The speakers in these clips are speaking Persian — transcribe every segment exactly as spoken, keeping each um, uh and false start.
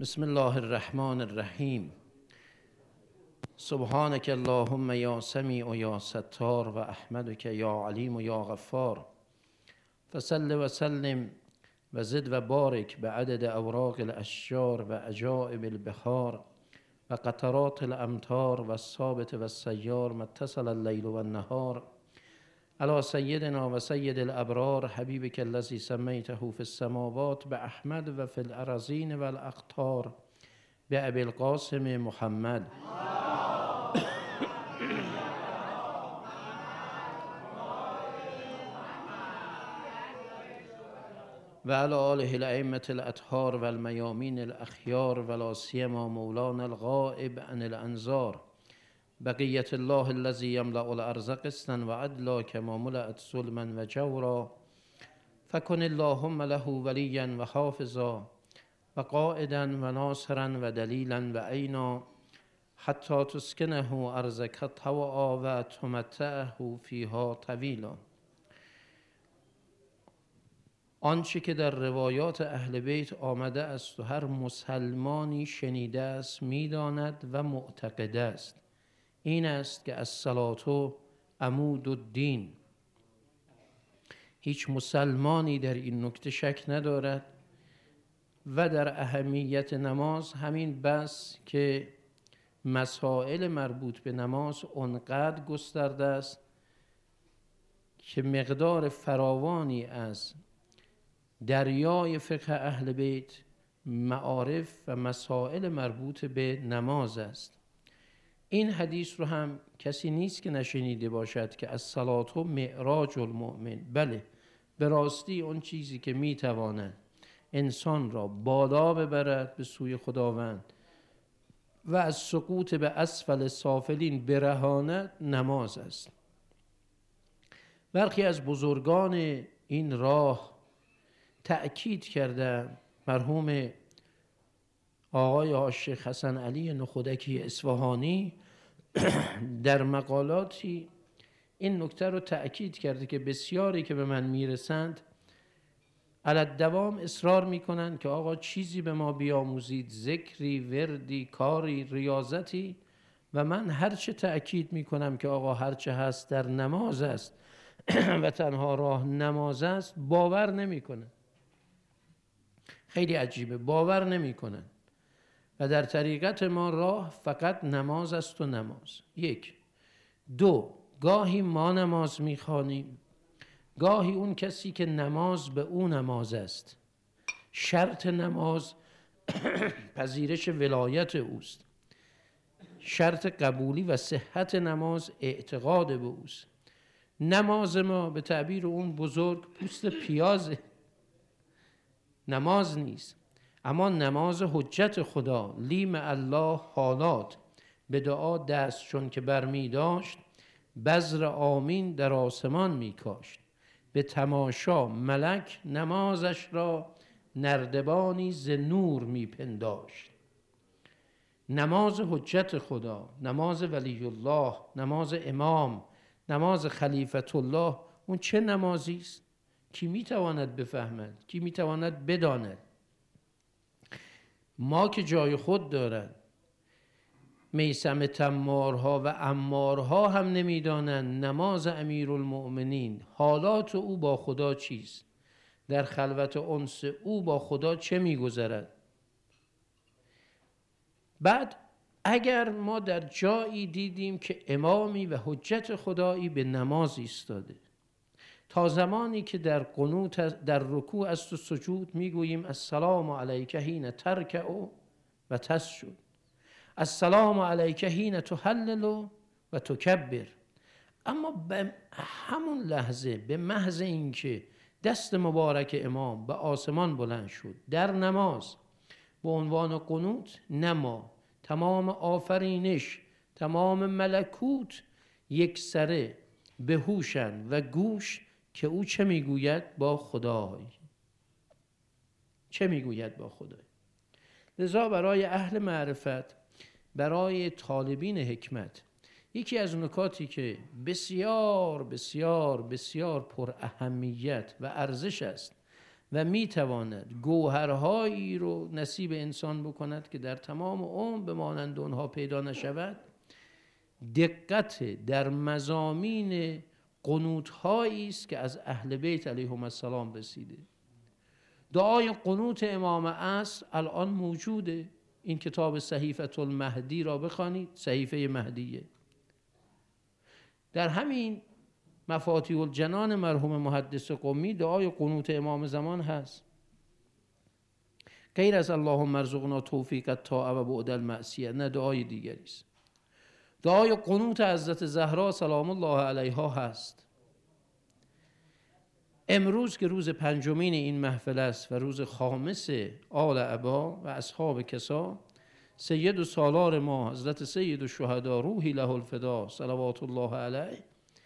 بسم الله الرحمن الرحیم. سبحانك اللهم یا سمیع یا ستار و احمدک یا علیم یا غفار. فصل و سلم و زد و بارک بعدد اوراق الاشجار و عجائب البحار و قطرات الامطار و الثابت و السیار ما اتصل اللیل و النهار علی سیدنا و سید الابرار حبیبک الذی سمیته فی السماوات باحمد و فی الارضین و الاقطار بابی القاسم محمد و علی آله الائمة الاطهار و المیامین الاخیار و لا سیما مولانا الغائب عن الانظار بقیت الله الذی یملأ الارض قسطا و عدلا کما ملأت ظلما و جورا فکن اللهم له ولیا و حافظا و قائدا و ناصرا و دلیلا و عینا حتی تسکنه ارضک طوعا و تمتعه فیها طویلا. آنچه که در روایات اهل بیت آمده است و هر مسلمانی شنیده است میداند و معتقد است این است که الصلاة عمود الدین. هیچ مسلمانی در این نکته شک ندارد و در اهمیت نماز همین بس که مسائل مربوط به نماز آنقدر گسترده است که مقدار فراوانی از دریای فقه اهل بیت معارف و مسائل مربوط به نماز است. این حدیث رو هم کسی نیست که نشنیده باشد که الصلاة معراج المؤمن. بله، به راستی اون چیزی که میتواند انسان را بالا ببرد به سوی خداوند و از سقوط به اسفل سافلین برهاند نماز است. برخی از بزرگان این راه تأکید کردند، مرحوم آقای شیخ حسن علی نخودکی اصفهانی در مقالاتی این نکته رو تأکید کرده که بسیاری که به من میرسند علی دوام اصرار میکنند که آقا چیزی به ما بیاموزید، ذکری، وردی، کاری، ریاضتی، و من هرچه تأکید میکنم که آقا هرچه هست در نماز است و تنها راه نماز است باور نمیکنن. خیلی عجیبه، باور نمیکنن. و در طریقت ما راه فقط نماز است و نماز. یک. دو، گاهی ما نماز میخوانیم، گاهی اون کسی که نماز به اون نماز است. شرط نماز پذیرش ولایت اوست. شرط قبولی و صحت نماز اعتقاد به اوست. نماز ما به تعبیر اون بزرگ پوست پیازه، نماز نیست. اما نماز حجت خدا، لیم الله حالات، به دعا دست چون که برمی داشت بذر آمین در آسمان می کاشت، به تماشا ملک نمازش را نردبانی ز نور می پنداشت. نماز حجت خدا، نماز ولی الله، نماز امام، نماز خلیفت الله، اون چه نمازی است؟ کی می تواند بفهمد؟ کی می تواند بداند؟ ما که جای خود دارد، میثم تمارها و عمارها هم نمیدانند نماز امیرالمؤمنین حالات او با خدا چیست، در خلوت انس او با خدا چه میگذرد. بعد اگر ما در جایی دیدیم که امامی و حجت خدایی به نماز ایستاده، تا زمانی که در قنوت در رکوع است و سجود میگوییم السلام علیک حین ترکع و تسجد، السلام علیک حین تهلل و تکبر. اما به همون لحظه به محض اینکه دست مبارک امام به آسمان بلند شد در نماز به عنوان قنوت، نما تمام آفرینش، تمام ملکوت یک سره به هوشن و گوش که او چه میگوید با خدای، چه میگوید با خدای. لذا برای اهل معرفت، برای طالبین حکمت، یکی از نکاتی که بسیار بسیار بسیار پر اهمیت و ارزش است و میتواند گوهرهایی رو نصیب انسان بکند که در تمام عمر به مانند اونها پیدا نشود، دقت در مضامین قنوت‌هایی است که از اهل بیت علیهم السلام رسیده. دعای قنوت امام عصر الان موجوده. این کتاب صحیفه المهدی را بخوانید، صحیفه مهدیه. در همین مفاتیح الجنان مرحوم محدث قمی دعای قنوت امام زمان هست، غیر از اللهم ارزقنا توفیق الطاعه و بعد المعصیه، نه دعای دیگری است. دعای قنوت حضرت زهرا سلام الله علیها هست. امروز که روز پنجمین این محفل است و روز خامس آل عبا و اصحاب کسا، سید و سالار ما حضرت سید الشهدا روحی له الفدا صلوات الله علیه،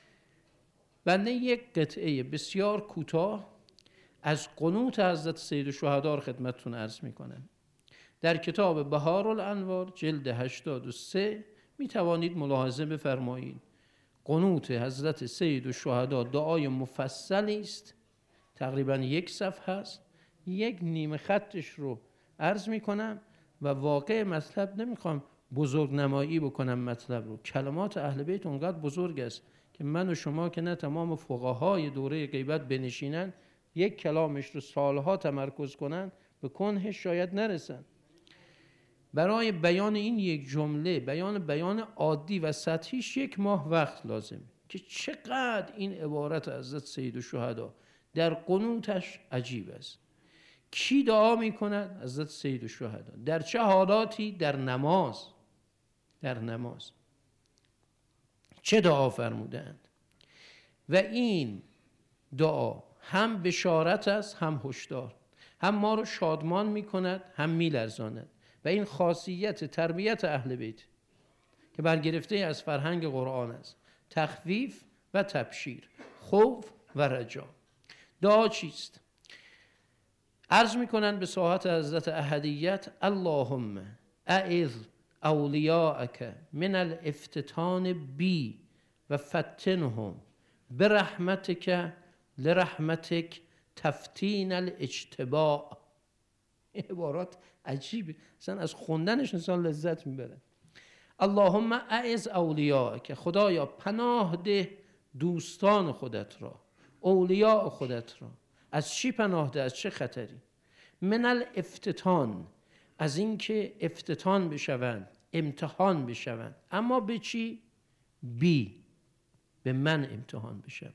بنده یک قطعه بسیار کوتاه از قنوت حضرت سید الشهدا را خدمتتون عرض میکنم. در کتاب بهار الانوار جلد هشتاد و سه می توانید ملاحظه بفرمایید. قنوت حضرت سید الشهدا دعای مفصلی است، تقریبا یک صفحه است. یک نیمه خطش رو عرض می کنم و واقع مطلب نمیخوام بزرگ نمایی بکنم مطلب رو. کلمات اهل بیت اونقدر بزرگ است که من و شما که نه تمام فقهای دوره غیبت بنشینن یک کلامش رو سالها تمرکز کنن به کنهش شاید نرسن. برای بیان این یک جمله، بیان بیان عادی و سطحیش یک ماه وقت لازم که چقدر این عبارت حضرت سید الشهدا در قنوتش عجیب است. کی دعا می کند؟ حضرت سید الشهدا. در چه حالاتی؟ در نماز. در نماز چه دعا فرمودند؟ و این دعا هم بشارت است، هم هشدار، هم ما رو شادمان می کند، هم می لرزاند. و این خاصیت تربیت اهل بیت که برگرفته از فرهنگ قرآن است. تخفیف و تبشیر، خوف و رجا. دعا چیست؟ عرض میکنن به ساحت حضرت احدیت: اللهم اعذ اولیاءک من الافتتان بی و فتنهم برحمتک لرحمتک تفتین الاجتباء. این عبارات عجیبه، اصلا از خوندنش انسان لذت میبره. اللهم اعز اولیاءک، خدایا پناه ده دوستان خودت را، اولیاء خودت را. از چی پناه ده؟ از چه خطری؟ من الافتتان، از اینکه افتتان بشوند، امتحان بشوند. اما به چی؟ بی، به من امتحان بشوند.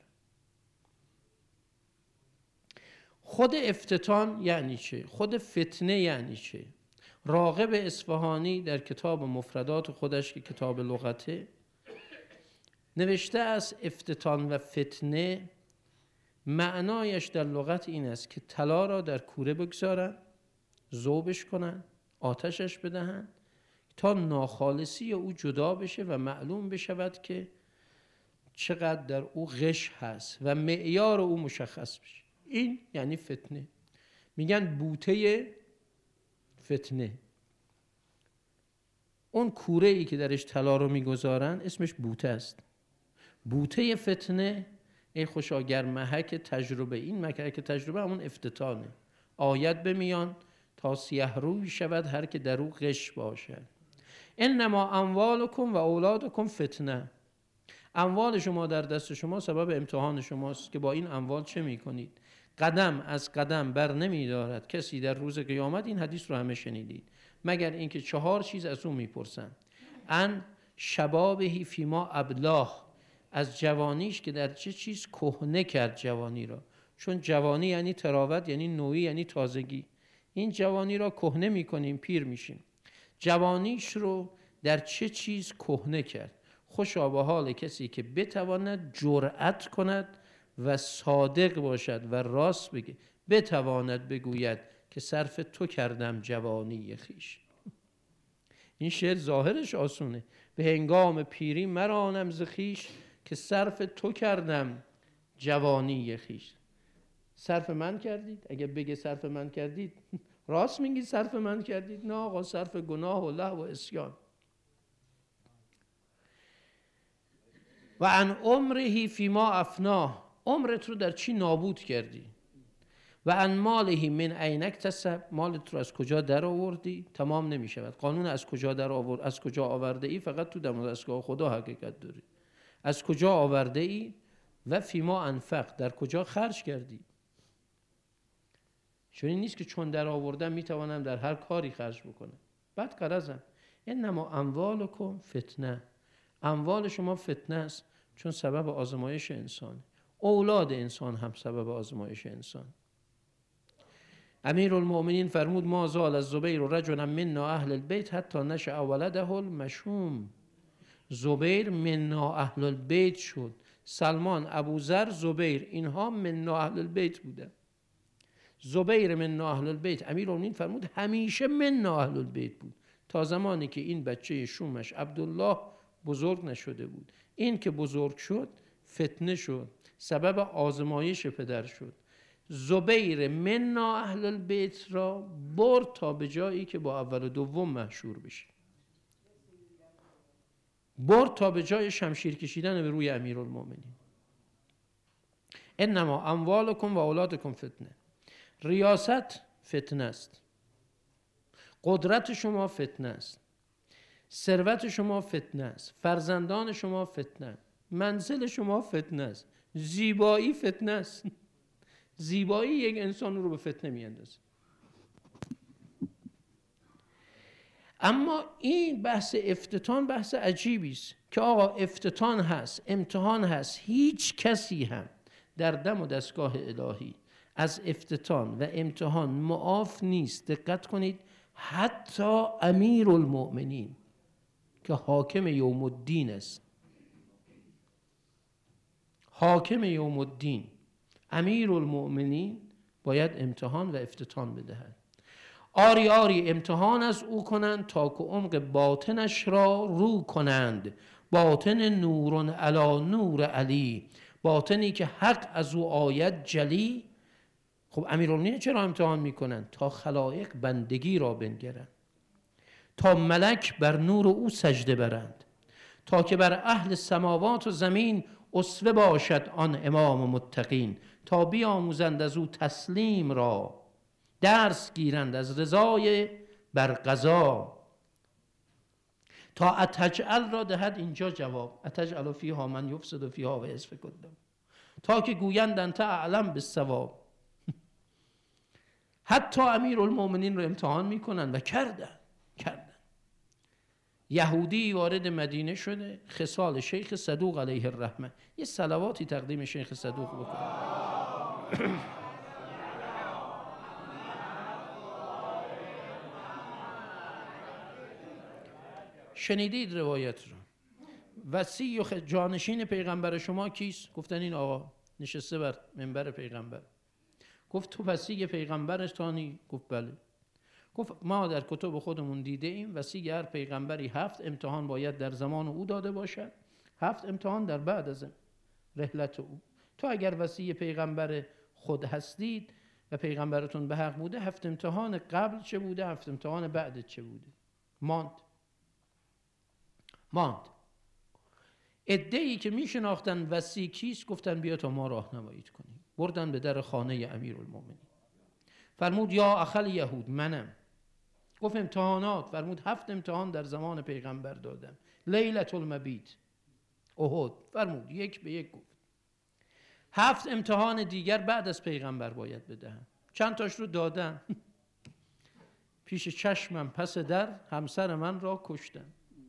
خود افتتان یعنی چه؟ خود فتنه یعنی چه؟ راغب اصفهانی در کتاب مفردات خودش که کتاب لغته نوشته است افتتان و فتنه معنایش در لغت این است که طلا را در کوره بگذارن، ذوبش کنن، آتشش بدهن تا ناخالصی او جدا بشه و معلوم بشود که چقدر در او غش هست و معیار او مشخص بشه. این یعنی فتنه. میگن بوته فتنه. اون کوره ای که درش طلا رو میگذارن اسمش بوته است. بوته فتنه ای خوشا گر محک تجربه. این محک تجربه همون افتتانه. آیت بمیان تا سیه روی شود هر که در او غش باشد. انما اموالکم و اولادکم فتنه. اموال شما در دست شما سبب امتحان شماست که با این اموال چه میکنید. قدم از قدم بر نمی دارد کسی در روز قیامت، این حدیث رو همه شنیدید، مگر اینکه چهار چیز از او میپرسن: ان شبابهی فیما ابلاه، از جوانیش که در چه چیز کهنه کرد جوانی را. چون جوانی یعنی تراوت، یعنی نوعی، یعنی تازگی. این جوانی را کهنه میکنیم، پیر میشیم. جوانیش رو در چه چیز کهنه کرد. خوشا به حال کسی که بتواند جرأت کند و صادق باشد و راست بگه، بتواند بگوید که صرف تو کردم جوانی خیش. این شعر ظاهرش آسونه: به هنگام پیری مرانم ز خویش که صرف تو کردم جوانی خیش. صرف من کردید؟ اگه بگه صرف من کردید راست میگید صرف من کردید؟ نه آقا، صرف گناه و لهو و عصیان. و ان عمره فیما افناه، عمرت رو در چی نابود کردی؟ و ان ماله من عین اکتسب، مالت رو از کجا در آوردی؟ تمام نمی شود. قانون از کجا در آورد، از کجا آورده ای فقط تو دم دستگاه خدا حقیقت داره. از کجا آورده ای و فیما انفق، در کجا خرج کردی. چون این نیست که چون در آوردم میتوانم در هر کاری خرج بکنم. بعد قرضم انما اموالکم فتنه، اموال شما فتنه است چون سبب آزمایش انسان. اولاد انسان هم سبب آزمایش انسان. امیرالمؤمنین فرمود ما زال از زبیر و رجلا منا اهل البیت حتی نشأ ولده المشوم. زبیر منا اهل البیت شد. سلمان، ابوذر، زبیر، اینها منا اهل البیت بودن. زبیر منا اهل البیت، امیرالمؤمنین فرمود همیشه منا اهل البیت بود تا زمانی که این بچه شومش عبدالله بزرگ نشده بود. این که بزرگ شد فتنه شد، سبب آزمایش پدر شد. زبیر منا اهل البیت را برد تا به جایی که با اول و دوم مشهور بشه، برد تا به جای شمشیر کشیدن به روی امیرالمؤمنین. انما اموالکم و اولادکم فتنه. ریاست فتنه است، قدرت شما فتنه است، ثروت شما فتنه است، فرزندان شما فتنه، منزل شما فتنه است، زیبایی فتنه است. زیبایی یک انسان رو به فتنه میاندازه. اما این بحث افتتان بحث عجیبی است که آقا افتتان هست، امتحان هست. هیچ کسی هم در دم و دستگاه الهی از افتتان و امتحان معاف نیست. دقت کنید، حتی امیرالمؤمنین که حاکم یوم الدین است، حاکم یوم الدین، امیرالمؤمنین باید امتحان و افتتان بدهد. آری آری امتحان از او کنند تا که عمق باطنش را رو کنند. باطن نورون علی نور علی، باطنی که حق از او آید جلی. خب امیرالمؤمنین چرا امتحان میکنند؟ تا خلایق بندگی را بنگرند، تا ملک بر نور او سجده برند، تا که بر اهل سماوات و زمین اسوه باشد آن امام متقین، تا بیاموزند از او تسلیم را، درس گیرند از رضای بر قضا. تا اتجعل را دهد اینجا جواب، اتجعل فیها من یفسد فیها و یسفک الدم، تا که گویند انت اعلم بالصواب. حتی امیرالمؤمنین رو امتحان میکنن و کردن کردن. یهودی وارد مدینه شده، خصال شیخ صدوق علیه الرحمه. یه صلواتی تقدیم شیخ صدوق بکنه. شنیدید روایت رو. وصی و جانشین پیغمبر شما کیست؟ گفتن این آقا نشسته بر منبر پیغمبر. گفت تو وصی پیغمبرتانی؟ گفت بله. گفت ما در کتب خودمون دیده ایم وصی هر پیغمبری هفت امتحان باید در زمان او داده باشد، هفت امتحان در بعد از رحلت او. تو اگر وصی پیغمبر خود هستید و پیغمبرتون به حق بوده، هفت امتحان قبل چه بوده، هفت امتحان بعد چه بوده؟ ماند ماند. عده‌ای که میشناختن وصی کیست گفتن بیا تا ما راهنماییت کنیم. بردن به در خانه امیرالمؤمنین. فرمود یا اخل یهود، منم. گفت امتحانات؟ فرمود هفت امتحان در زمان پیغمبر دادم. لیلة المبیت، احد. فرمود یک به یک گفت. هفت امتحان دیگر بعد از پیغمبر باید بدهم. چند تاش رو دادم. پیش چشمم پس در همسر من را کشتم.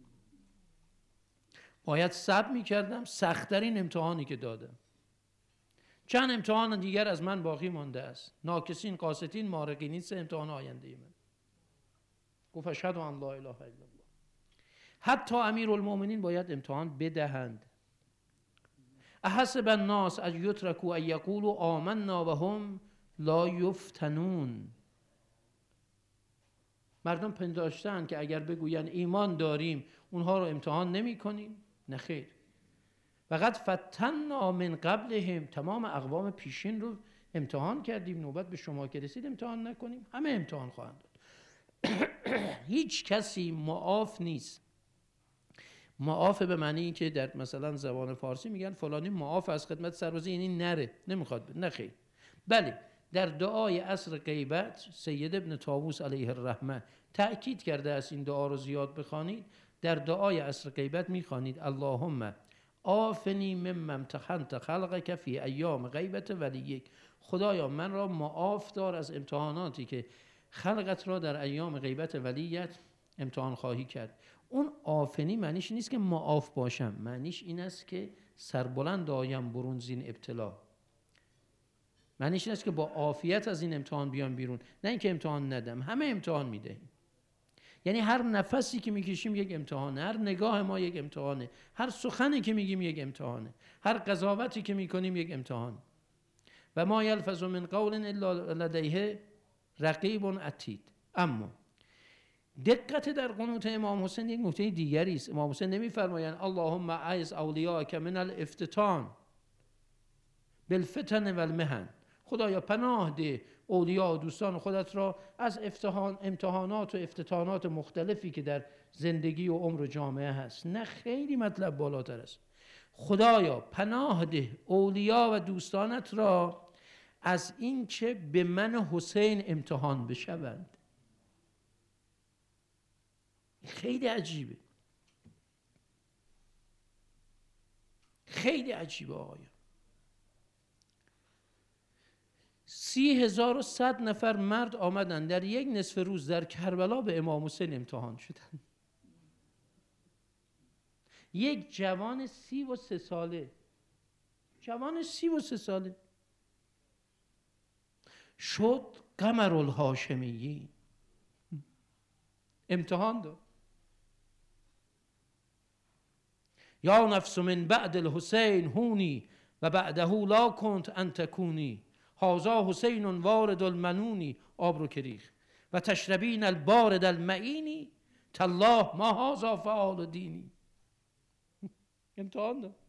باید صبر میکردم، سخت‌ترین امتحانی که دادم. چند امتحان دیگر از من باقی مانده است. ناکسین، قاستین، مارقین، سه امتحان آینده من. گفت اشهد ان لا اله الا الله. حتی امیرالمؤمنین باید امتحان بدهند. احسب الناس ان یترکوا ان یقولوا آمنا و هم لا یفتنون. مردم پنداشتن که اگر بگوین ایمان داریم اونها رو امتحان نمی کنیم؟ نه خیر. فقط فتنا من قبلهم، تمام اقوام پیشین رو امتحان کردیم، نوبت به شما که رسید امتحان نکنیم؟ همه امتحان خواهند داد. هیچ کسی معاف نیست. معاف به معنی این که در مثلا زبان فارسی میگن فلانی معاف از خدمت سربازی، یعنی نره، نمیخواد، نه خیر. بله، در دعای عصر غیبت سید ابن طاووس علیه الرحمه تأکید کرده است این دعا رو زیاد بخوانید. در دعای عصر غیبت میخوانید اللهم آفنی مما امتحنت خلقک فی ایام غیبت ولیک. خدایا من را معاف دار از امتحاناتی که خلقت را در ایام غیبت ولیت امتحان خواهی کرد. اون آفنی معنیش نیست که معاف باشم، معنیش این است که سربلند آیم برون زین ابتلا. معنیش این است که با عافیت از این امتحان بیام بیرون، نه اینکه امتحان ندم. همه امتحان میدهیم. یعنی هر نفسی که میکشیم یک امتحانه، هر نگاه ما یک امتحانه، هر سخنی که میگیم یک امتحانه، هر قضاوتی که میکنیم یک امتحان. و ما یلفظ من قول الا لدیه رقیب عتید. اما دقت در قنوت امام حسین یک نکته دیگری است. امام حسین نمیفرمایند اللهم اعز اولیاءک من الافتتان بالفتن والمحن. خدایا پناه ده اولیا و دوستان خودت را از افتحان امتحانات و افتتانات مختلفی که در زندگی و عمر و جامعه هست. نه، خیلی مطلب بالاتر است. خدایا پناه ده اولیا و دوستانت را از این که به من حسین امتحان بشوند. خیلی عجیبه، خیلی عجیبه آقایا. سی هزار و صد نفر مرد آمدن در یک نصف روز در کربلا به امام حسین امتحان شدن. یک جوان سی و سه ساله، جوان سی و سه ساله شد قمر الهاشمیی، امتحان داد. یا نفس من بعد الحسین هونی و بعده لا کنت ان تکونی، هذا حسین وارد المنونی، آب رو کریخ و تشربین البارد المعینی تالله ما هذا فعال دینی. امتحان داد.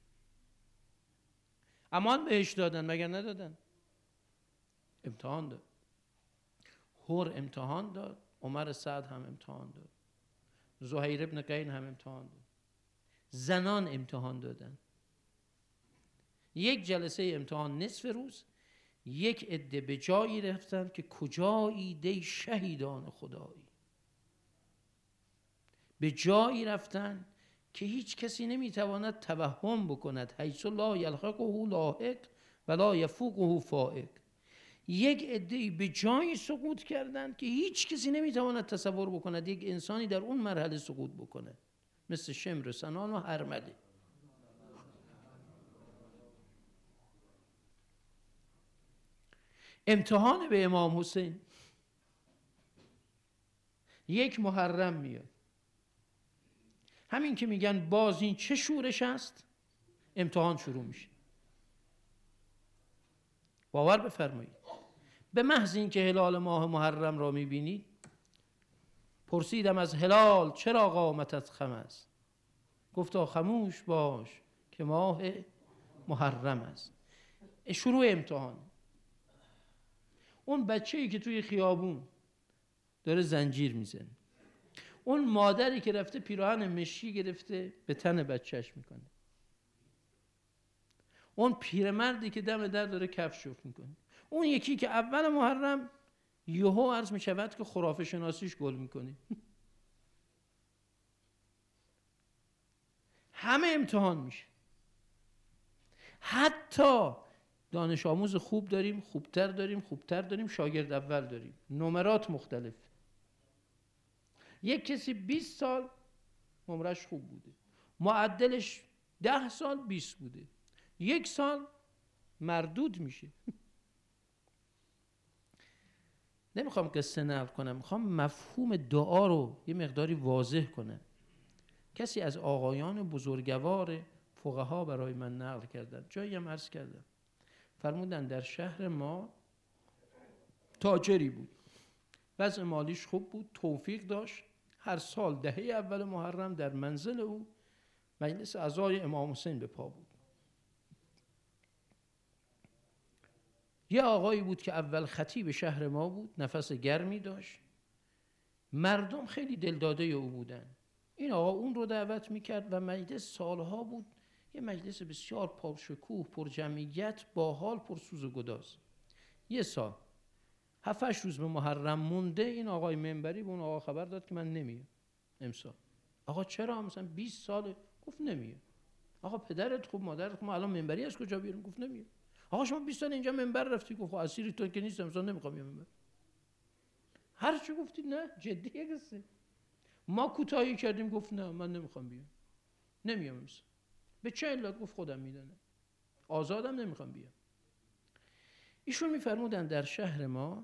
امان بهش دادن مگر ندادن؟ امتحان داد. هور امتحان داد، عمر سعد هم امتحان داد، زهیر ابن قین هم امتحان داد، زنان امتحان دادن. یک جلسه امتحان نصف روز، یک عده به جایی رفتن که کجایی دی شهیدان خدایی، به جایی رفتن که هیچ کسی نمیتواند توهم بکند، حیث لا یلحقه لاحق ولا یفوقه فائق. یک عده به جایی سقوط کردند که هیچ کسی نمیتواند تصور بکند یک انسانی در اون مرحله سقوط بکنه، مثل شمر، سنان و هرمله. امتحان به امام حسین. یک محرم میاد، همین که میگن باز این چه شورش است، امتحان شروع میشه. باور بفرمایید به محض این که هلال ماه محرم را میبینید، پرسیدم از هلال چرا قامتت خم است؟ گفتا خموش باش که ماه محرم است. شروع امتحان. اون بچه‌ای که توی خیابون داره زنجیر میزنه، اون مادری که رفته پیراهن مشکی گرفته به تن بچهش میکنه، اون پیرمردی که دم در داره کفش شف میکنه، اون یکی که اول محرم یهو عرض میشود که خرافه شناسیش گل میکنه. همه امتحان میشه. حتی دانش آموز خوب داریم، خوبتر داریم، خوبتر داریم، شاگرد اول داریم، نمرات مختلف. یک کسی بیست سال نمرش خوب بوده، معدلش ده سال بیست بوده، یک سال مردود میشه. نمیخوام قصه نقل کنم، میخوام مفهوم دعا رو یه مقداری واضح کنم. کسی از آقایان بزرگوار فقها برای من نقل کردن، جایی هم عرض کردم، فرمودن در شهر ما تاجری بود، وضع مالیش خوب بود، توفیق داشت، هر سال دهه اول محرم در منزل او مجلس عزای امام حسین به پا بود. یه آقایی بود که اول خطیب شهر ما بود، نفس گرمی داشت، مردم خیلی دلداده او بودن. این آقا اون رو دعوت میکرد و مجلس سالها بود یه مجلس بسیار پرشکوه، پر جمعیت، با حال، پر سوز و گداز. یه سال هفتش روز به محرم مونده، این آقای منبری به اون آقا خبر داد که من نمیام امسال. آقا چرا؟ مثلا بیست ساله. گفت نمیام. آقا پدرت خوب، مادرت خوب، الان منبری از کجا بیاریم؟ گفت نمیام. آقا شما بیست سال اینجا منبر رفتی. گفت اسیری تو که نیستم، امسال نمیخوام بیام منبر. هر چی گفتید نه، جدیه قصه. ما کوتاهی کردیم، گفت نه من نمیخوام بیام، نمیام امسال. به چه علت؟ گفت خودم میدونم، آزادم، نمیخوام بیام. ایشون میفرمودن در شهر ما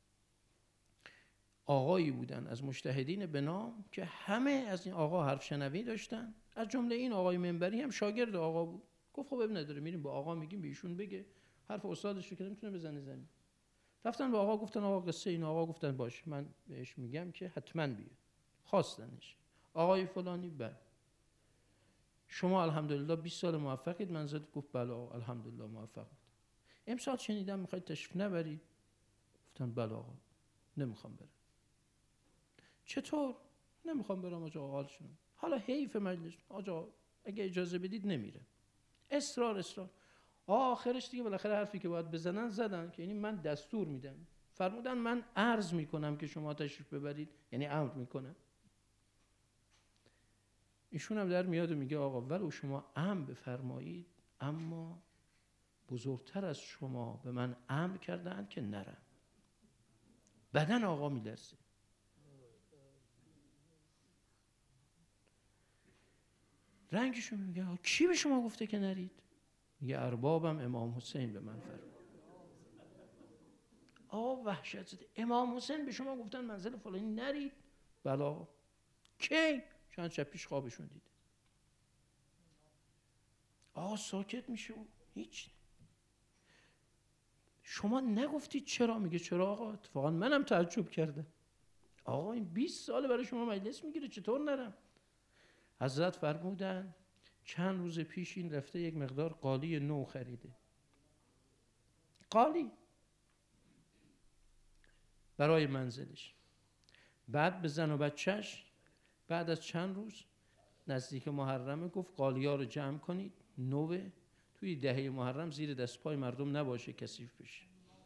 آقایی بودن از مجتهدین به نام که همه از این آقا حرف شنوی داشتن، از جمله این آقای منبری هم شاگرد آقا بود. گفت خب اب نداره، میریم با آقا میگیم به ایشون بگه حرف استادش رو که نمیتونه بزنه زمین. رفتن با آقا گفتن آقا قصه این آقا. گفتن باشه من بهش میگم که حتما بیاد. خواستنش. آقای فلانی بله شما الحمدلله بیست سال موفقید. من زد گفت بله آقا الحمدلله موفق بود. امسال شنیدم میخواید تشریف نبرید. گفتن بله آقا نمیخوام برم. چطور؟ نمیخوام برم آقا، حال شدم. حالا حیف مجلس آقا اگه اجازه بدید نمیرم. اصرار اصرار. آخرش دیگه بالاخره حرفی که باید بزنن زدن که یعنی من دستور میدم. فرمودن من عرض میکنم که شما تشریف ببرید، یعنی امر میکنم. ایشون هم در میاد و میگه آقا ولو شما امر بفرمایید، اما بزرگتر از شما به من امر کردن که نرم. بدن آقا میلرزه. رنگشون میگه کی به شما گفته که نرید؟ میگه اربابم امام حسین به من فرمود. آقا وحشت زده. امام حسین به شما گفتن منزل فلانی نرید؟ بلا. کی؟ چند شب پیش خوابشون دیده. آقا ساکت میشه و هیچ. شما نگفتید چرا؟ میگه چرا آقا؟ اتفاقا منم تعجب کردم. آقا این بیست ساله برای شما مجلس میگیره، چطور نرم؟ حضرت فرمودن چند روز پیش این رفته یک مقدار قالی نو خریده. قالی برای منزلش. بعد به زن و بچهش بعد از چند روز نزدیک محرمه گفت قالی ها رو جمع کنید، نوه، توی دهه محرم زیر دست پای مردم نباشه، کثیف بشه.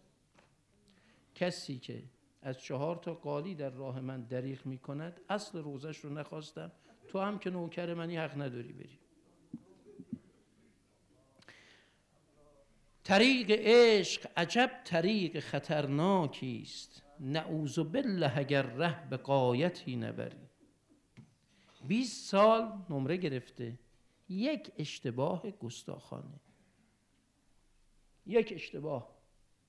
کسی که از چهار تا قالی در راه من دریغ می کند، اصل روزش رو نخواستم، تو هم که نوکر منی حق نداری بری. طریق عشق عجب طریق خطرناکی است، نعوذ بالله اگر ره به غایتی نبری. بیست سال نمره گرفته، یک اشتباه گستاخانه، یک اشتباه.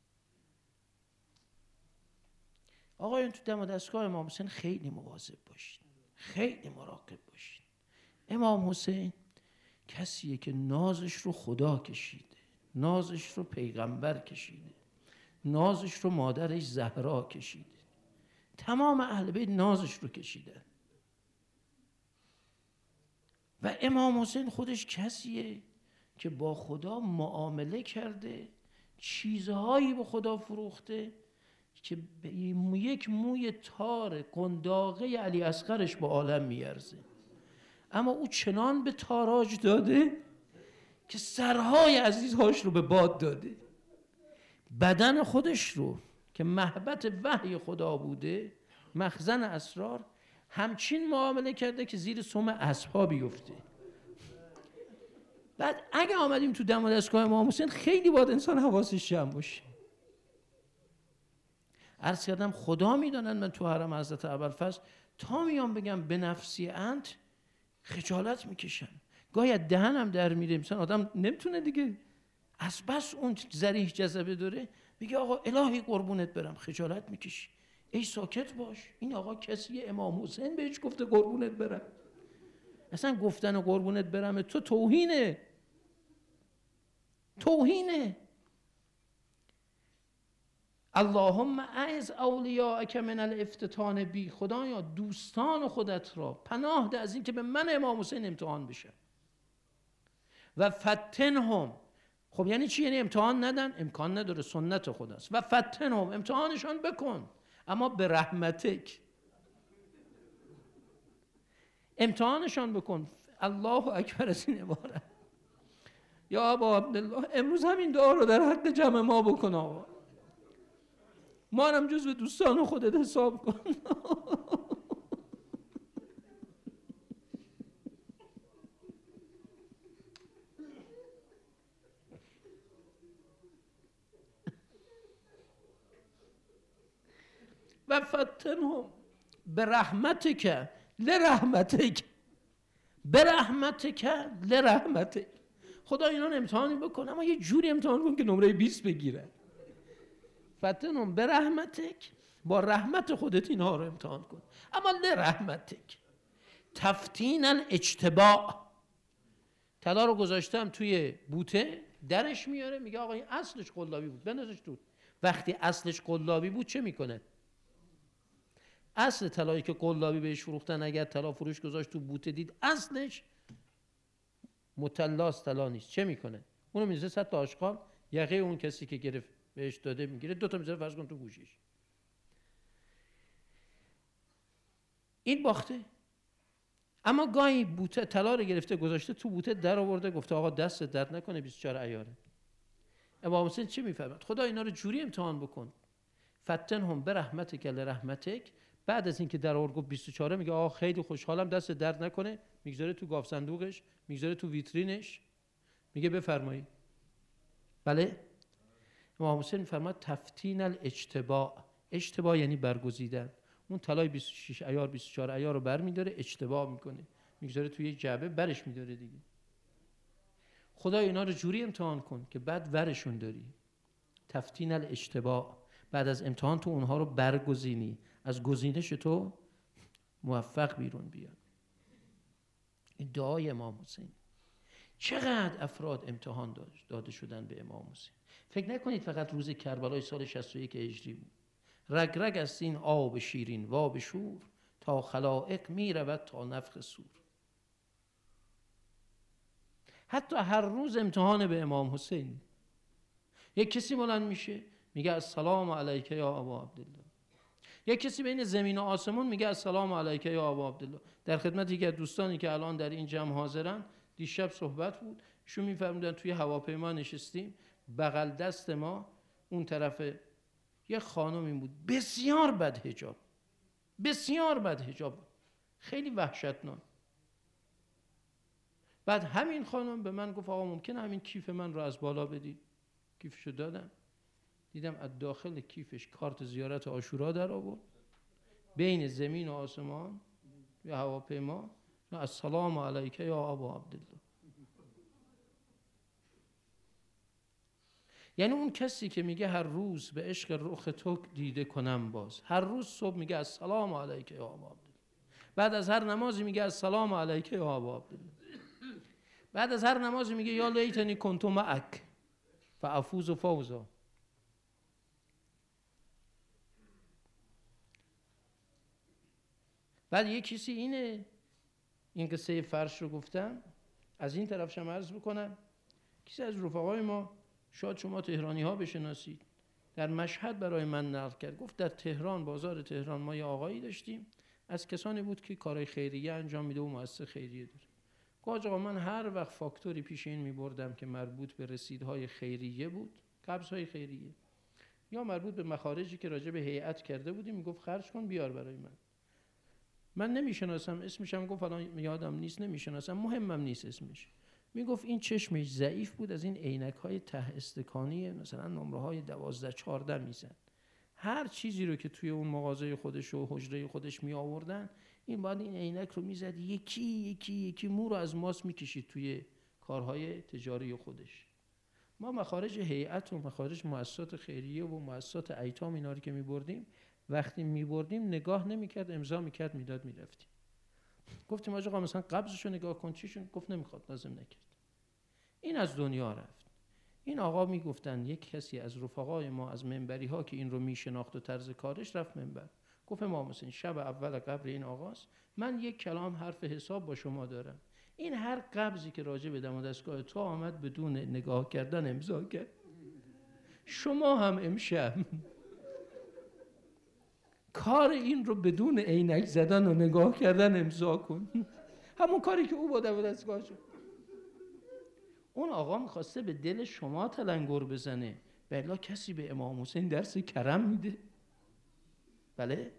آقایون تو دم و دستگاه امام حسین خیلی مواظب باشید، خیلی مراقب باشید. امام حسین کسیه که نازش رو خدا کشیده، نازش رو پیغمبر کشیده، نازش رو مادرش زهرا کشیده، تمام اهل بیت نازش رو کشیده. و امام حسین خودش کسیه که با خدا معامله کرده، چیزهایی به خدا فروخته که به یک موی تار قنداقه علی اصغرش با عالم میارزه. اما او چنان به تاراج داده که سرهای عزیزهاش رو به باد داده. بدن خودش رو که محبت وحی خدا بوده، مخزن اسرار، همچین معامله کرده که زیر سم اسب‌ها بیفته. بعد اگه آمدیم تو دم و دستگاه امام حسین خیلی باید انسان حواسش جمع باشه. عرض کردم خدا میدانن من تو حرم حضرت ابوالفضل تا میام بگم به نفسی انت خجالت میکشم، گاهی دهنم در میره. مثلا آدم نمیتونه دیگه از بس اون ذریح جذبه داره، میگه آقا الهی قربونت برم، خجالت میکشی. ای ساکت باش، این آقا کسی امام حسین بهش گفته قربونت برم. اصلا گفتن قربونت برم تو توهینه، توهینه. اللهم اعز اولیاءک من الافتتان بی، خدایا دوستان خودت را پناه ده از این که به من امام حسین امتحان بشه. و فتنهم، خب یعنی چی؟ یعنی امتحان ندن؟ امکان نداره، سنت خداست. و فتنهم، امتحانشان بکن، اما به رحمتک، امتحانشان بکن. الله اکبر از این عبارت. یا ابا عبدالله امروز همین دعا رو در حق جمع ما بکن آقا. ما هم جزو دوستان خودت حساب کن. و فتنهم برحمتک لرحمتک، برحمتک لرحمتک. خدا اینا رو امتحانی بکن، اما یه جوری امتحان کن که نمره بیست بگیره. فتنهم برحمتک، با رحمت خودت اینها رو امتحان کن. اما لرحمتک تفتین الاجتباء. طلا رو گذاشتم توی بوته، درش میاره میگه آقا این اصلش قلابی بود بندازش تو. وقتی اصلش قلابی بود چه میکنه؟ اصل طلایی که قلابی بهش فروختن، اگر طلا فروش گذاشت تو بوته دید اصلش مطلاس طلا نیست، چه میکنه؟ اونو میذاره صد تا آشغال، یقه اون کسی که گرفت بهش داده میگیره، دو تا میذاره فرض کن تو گوشش. این باخته. اما گاهی بوته طلا رو گرفته گذاشته تو بوته، در آورده گفته آقا دست درد نکنه بیست و چهار عیاره. امام حسین چی میفرماد؟ خدا اینا رو جوری امتحان بکن. فتنهم برحمتک لرحمتک. بعد از اینکه در آورد گفت بیست و چهار، میگه آقا خیلی خوشحالم دست درد نکنه، میگذاره تو گاف صندوقش، میگذاره تو ویترینش، میگه بفرمایید. بله. امام حسین میفرماد تفتین الاجتباء. اجتباء یعنی برگزیدن. اون طلای بیست و شش عیار بیست و چهار عیار رو برمی‌داره، اجتباء میکنه، میگذاره توی یک جعبه، برش می‌داره دیگه. خدا اینا رو جوری امتحان کن که بعد ورشون داری. تفتین الاجتباء، بعد از امتحان تو اونها رو برگزینی، از گزینش تو موفق بیرون بیاد. این دعای امام حسین. چقدر افراد امتحان داده شدن به امام حسین. فکر نکنید فقط روز کربلای سال شصت و یک هجری بود. رگ رگ است این آب شیرین و آب شور، تا خلائق می رود تا نفخ صور. حتی هر روز امتحان به امام حسین. یک کسی بلند میشه میگه السلام علیک یا ابا عبدالله. یک کسی بین زمین و آسمون میگه السلام علیک یا ابا عبدالله. در خدمت یکی از دوستانی که الان در این جمع حاضرن، دیشب صحبت بود، شو میفرمودن توی هواپیما نشستیم، بغل دست ما اون طرف یه خانمی بود بسیار بد حجاب، بسیار بد حجاب، خیلی وحشتناک. بعد همین خانم به من گفت آقا ممکنه همین کیف من رو از بالا بدید؟ کیفشو دادم، دیدم از داخل کیفش کارت زیارت عاشورا در آورد، بین زمین و آسمان یا هواپیما، السلام علیک یا ابا عبدالله. یعنی اون کسی که میگه هر روز به عشق رخ تو دیده کنم باز، هر روز صبح میگه السلام علیک یا ابا عبدالله، بعد از هر نمازی میگه السلام علیک یا ابا عبدالله، بعد از هر نمازی میگه یا لیتنی کنت معک فافوز فوزا. بعد یه کسی اینه، این قصه فرش رو گفتم، از این طرف شم عرض بکنم، کسی از رفقای ما، شاید شما تهرانی ها بشناسید، در مشهد برای من نقل کرد، گفت در تهران، بازار تهران، ما یه آقایی داشتیم، از کسانی بود که کارهای خیریه انجام میده و مؤسسه خیریه داره. گفت آقا من هر وقت فاکتوری پیش این میبردم که مربوط به رسیدهای خیریه بود، قبضهای خیریه، یا مربوط به مخارجی که راجع به هیئت کرده بودیم، میگفت خرج کن بیار برای من. من نمیشناسم اسمشم، گفت الان یادم نیست، نمیشناسم، مهمم نیست اسمش. میگفت این چشمش ضعیف بود، از این عینک های ته استکانی مثلا نمره های دوازده چهارده میزد. هر چیزی رو که توی اون مغازه خودش و حجره خودش می آوردن، این بعد این عینک رو میزد یکی یکی یکی مو رو از ماس میکشید توی کارهای تجاری خودش. ما مخارج هیئت و مخارج مؤسسات خیریه و مؤسسات ایتام اینا رو که میبردیم، وقتی میبردیم نگاه نمیکرد، امضا میکرد، میداد، میرفتیم. گفتیم آقا مثلا قبضشو نگاه کن چیشون، گفت نمیخواد، لازم نکرد. این از دنیا رفت. این آقا میگفتن یک کسی از رفقای ما از منبری ها که این رو میشناخت و طرز کارش، رفت منبر، گفت امام حسین شب اول قبر این آقاست، من یک کلام حرف حساب با شما دارم. این هر قبضی که راجع به دم و دستگاه تو آمد بدون نگاه کردن امضا کرد. شما هم امشب کار این رو بدون عینک زدن و نگاه کردن امضا کن. همون کاری که او با دم و دستگاه شد. اون آقا میخواسته به دل شما تلنگر بزنه، بلا کسی به امام حسین درس کرم میده؟ بله؟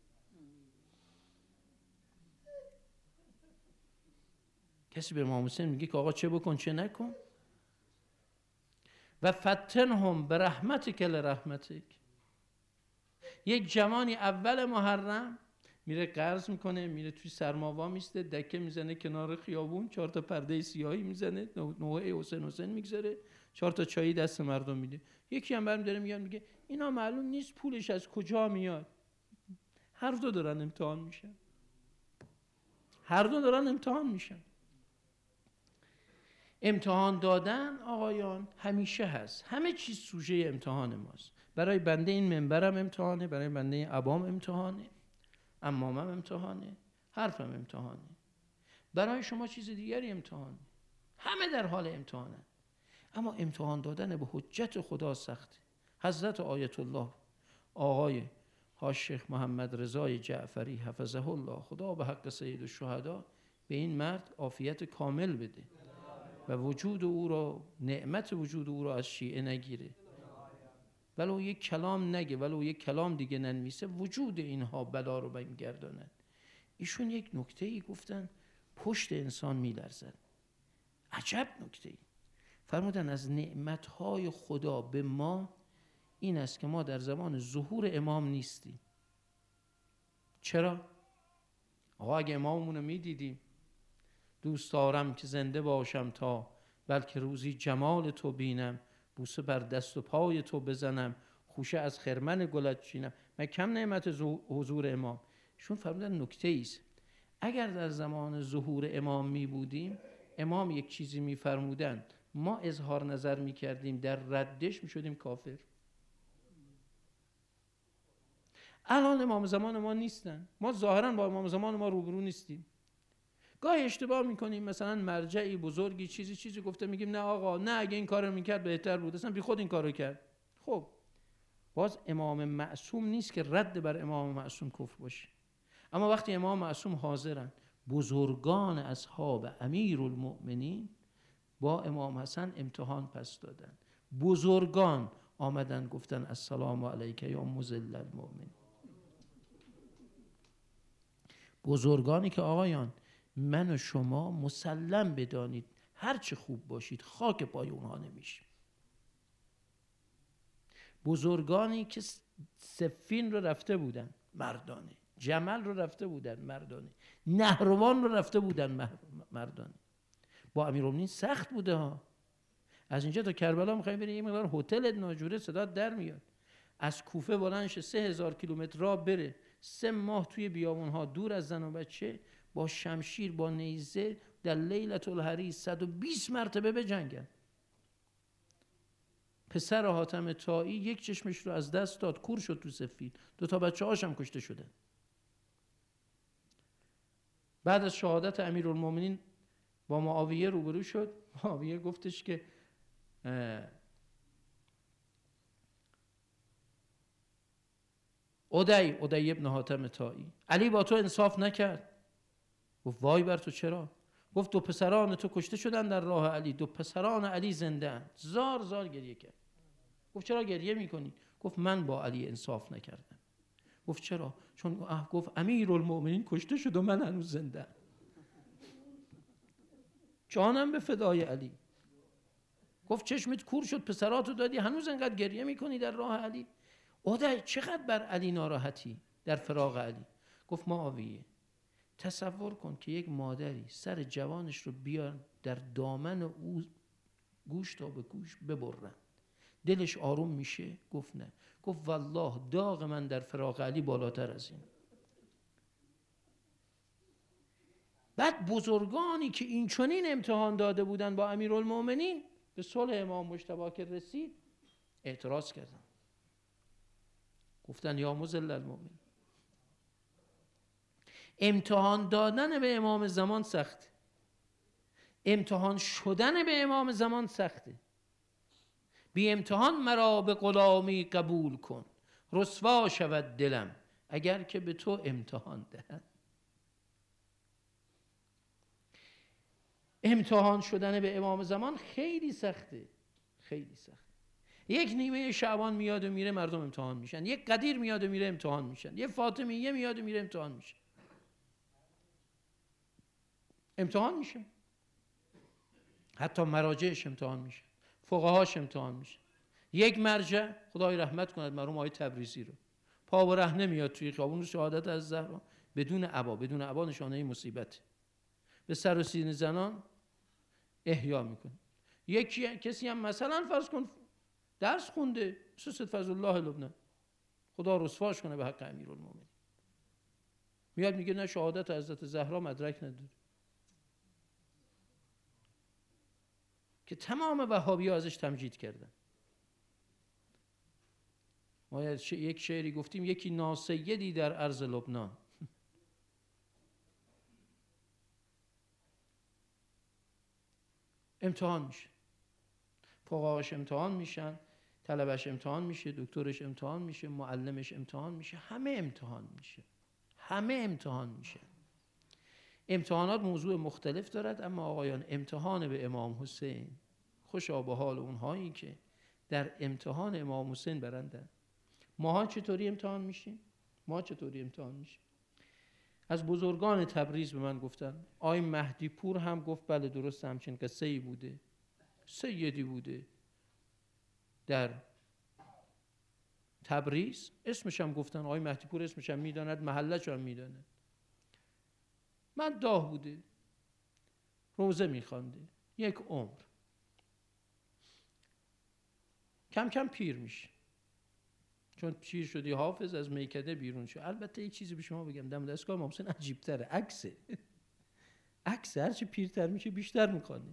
کسی به امام حسین میگه که آقا چه بکن چه نکن؟ و فتنهم به رحمتک لرحمتک. یک جوانی اول محرم میره قرض میکنه، میره توی سرماوا میسته، دکه میزنه کنار خیابون، چهار تا پرده سیاهی میزنه، نوحه حسین حسین میگذاره، چهار تا چایی دست مردم میده. یکی هم برمی داره میگن میگه اینا معلوم نیست پولش از کجا میاد. هر دو دارن امتحان میشن، هر دو دارن امتحان میشن. امتحان دادن آقایان همیشه هست، همه چیز سوژه امتحان ماست. برای بنده این منبرم امتحانه، برای بنده این عبام امتحانه، عمامم امتحانه، حرفم امتحانه، برای شما چیز دیگری امتحانه. همه در حال امتحانه. اما امتحان دادن به حجت خدا سخته. حضرت آیت الله آقای حاج شیخ محمد رضای جعفری حفظه الله، خدا به حق سید الشهدا به این مرد عافیت کامل بده و وجود او را، نعمت وجود او را از شیعه نگیره، ولو یک کلام نگه، ولو یک کلام دیگه ننویسه، وجود اینها بلا رو برمیگرداند. ایشون یک نکته ای گفتن پشت انسان میلرزد. عجب نکته ای فرمودن از نعمتهای خدا به ما این است که ما در زمان ظهور امام نیستیم. چرا؟ آقا اگه اماممون رو میدیدیم، دوست دارم که زنده باشم تا بلکه روزی جمال تو بینم، بوسه بر دست و پای تو بزنم، خوشه از خرمن گلت چینم. من کم نعمت حضور امام. شون فرمودن نکته ایست، اگر در زمان ظهور امام می بودیم، امام یک چیزی می فرمودن، ما اظهار نظر می کردیم، در ردش می شدیم کافر. الان امام زمان ما نیستن، ما ظاهرا با امام زمان ما روبرو نیستیم. گاهی اشتباه میکنیم، مثلا مرجعی بزرگی چیزی چیزی گفته، میگیم نه آقا نه، اگه این کارو میکرد بهتر بود، اصلا بی خود این کارو کرد. خب باز امام معصوم نیست که رد بر امام معصوم کفر باشه. اما وقتی امام معصوم حاضرن، بزرگان اصحاب امیرالمؤمنین با امام حسن امتحان پس دادن، بزرگان آمدن گفتن السلام علیک یا مذل المؤمنین. بزرگانی که آقایان من و شما مسلم بدانید هر چه خوب باشید خاک پای اونها نمیشه. بزرگانی که سفین رو رفته بودن مردانه، جمل رو رفته بودن مردانه، نهروان رو رفته بودن مردانه. با امیرالمومنین سخت بوده ها. از اینجا تا کربلا میخوایی بری یه مقدار هتل ناجوره صدا در میاد. از کوفه بلند شه سه هزار کیلومتر راه بره، سه ماه توی بیابونها دور از زن و بچه با شمشیر با نیزه در لیلة الحریص صد و بیست مرتبه بجنگن. پسر حاتم طایی یک چشمش رو از دست داد، کور شد تو سفید، دو تا بچه هاش هم کشته شدن. بعد از شهادت امیرالمومنین با معاویه روبرو شد. معاویه گفتش که ادی ادی ابن حاتم طایی، علی با تو انصاف نکرد. گفت وای بر تو چرا؟ گفت دو پسران تو کشته شدن در راه علی، دو پسران علی زنده اند. زار زار گریه کرد. گفت چرا گریه میکنی؟ گفت من با علی انصاف نکردم. گفت چرا؟ چون اه گفت امیرالمومنین کشته شد و من هنوز زنده ام. جانم به فدای علی. گفت چشمت کور شد، پسراتو دادی، هنوز انقدر گریه میکنی در راه علی؟ ادی چقدر بر علی ناراحتی در فراق علی؟ گفت معاویه تصور کن که یک مادری سر جوانش رو بیان در دامن او گوش تا به گوش ببرن، دلش آروم میشه؟ گفت نه. گفت والله داغ من در فراق علی بالاتر از این. بعد بزرگانی که این چنین امتحان داده بودن با امیرالمومنین به صلح امام مجتبی که رسید اعتراض کردن، گفتن یا مذل المؤمن. امتحان دادن به امام زمان سخته، امتحان شدن به امام زمان سخته. بی امتحان مرا به غلامی قبول کن، رسوا شود دلم اگر که به تو امتحان دهد. امتحان شدن به امام زمان خیلی سخته، خیلی سخته. یک نیمه شعبان میاد و میره مردم امتحان میشن، یک قدیر میاد و میره امتحان میشن، یک فاطمیه میاد و میره امتحان میشه. امتحان میشه. حتی مراجعش امتحان میشه، فقهاش امتحان میشه. یک مرجع، خدای رحمت کند مرحوم آقای تبریزی رو، پا و رهنه میاد توی خیابون شهادت از زهرا بدون عبا، بدون عبا نشانه مصیبت، به سر و سینه زنان احیا میکنه. یکی کسی هم مثلا فرض کن درس خونده، سید فضل الله لبنان، خدا رسواش کنه به حق امیرالمومنین، میاد میگه نه شهادت حضرت زهرا مدرک نداره، که تمام وهابی‌ها ازش تمجید کردن. ما یک شعری گفتیم، یکی ناسیدی در ارض لبنان. امتحان میشه، فقهاش امتحان میشن، طلبش امتحان میشه، دکترش امتحان میشه، معلمش امتحان میشه، همه امتحان میشه، همه امتحان میشه. امتحانات موضوع مختلف دارد، اما آقایان امتحان به امام حسین خوشا به حال اونهایی که در امتحان امام حسین برندن. ماها چطوری امتحان میشیم؟ ما چطوری امتحان میشیم؟ از بزرگان تبریز به من گفتن، آقای مهدی پور هم گفت بله درست همچین قصه ای بوده، سیدی بوده در تبریز، اسمش هم گفتن، آقای مهدی پور اسمش هم میداند، محلش هم میداند. من داه بوده، روزه میخوانده یک عمر، کم کم پیر میشه، چون پیر شدی حافظ از میکده بیرون شد. البته یک چیزی به شما بگم، دم دستگاه امام حسین عجیب تره، عکسه عکس، هرچی پیرتر میشه بیشتر میخوانه.